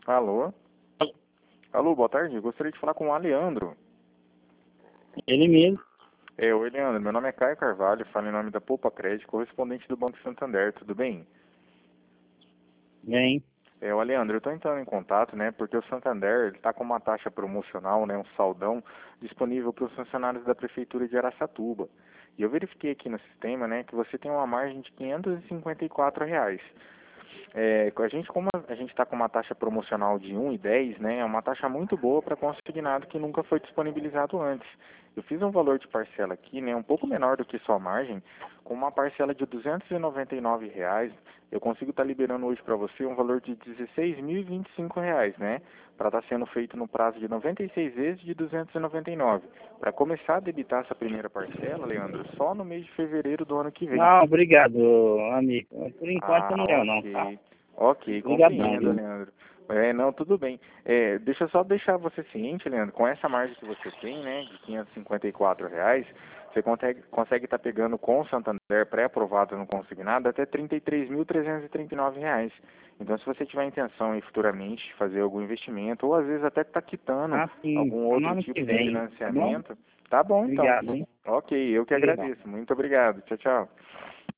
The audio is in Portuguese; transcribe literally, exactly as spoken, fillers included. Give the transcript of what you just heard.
Alô? Alô, boa tarde. Eu gostaria de falar com o Aleandro. Ele mesmo. É, oi, Leandro. Meu nome é Caio Carvalho, falo em nome da Poupa Crédito, correspondente do Banco Santander. Tudo bem? Bem, É, o Aleandro, eu estou entrando em contato, né, porque o Santander está com uma taxa promocional, né, um saldão, disponível para os funcionários da Prefeitura de Araçatuba. E eu verifiquei aqui no sistema, né, que você tem uma margem de quinhentos e cinquenta e quatro reais. É, a gente, como a gente está com uma taxa promocional de um e dez, né, é uma taxa muito boa para consignado que nunca foi disponibilizado antes. Eu fiz um valor de parcela aqui, né, um pouco menor do que sua margem, com uma parcela de duzentos e noventa e nove reais, eu consigo estar liberando hoje para você um valor de dezesseis mil e vinte e cinco reais, né, para estar sendo feito no prazo de noventa e seis vezes de duzentos e noventa e nove. Para começar a debitar essa primeira parcela, Leandro, só no mês de fevereiro do ano que vem. não, obrigado, amigo. Por enquanto Ah, eu não quero não, tá? ok. Ok, Obrigadão, compreendo, viu? Leandro. É, não, tudo bem. É, deixa eu só deixar você ciente, Leandro, com essa margem que você tem, né, de quinhentos e cinquenta e quatro reais, você consegue consegue estar pegando com o Santander pré-aprovado no consignado até trinta e três mil trezentos e trinta e nove reais. Então, se você tiver intenção em futuramente fazer algum investimento, ou às vezes até estar quitando Ah, sim, algum no outro ano que tipo de vem, tá bom? financiamento, tá bom então. Obrigado, hein? Ok, eu que Obrigado. agradeço. Muito obrigado. Tchau, tchau.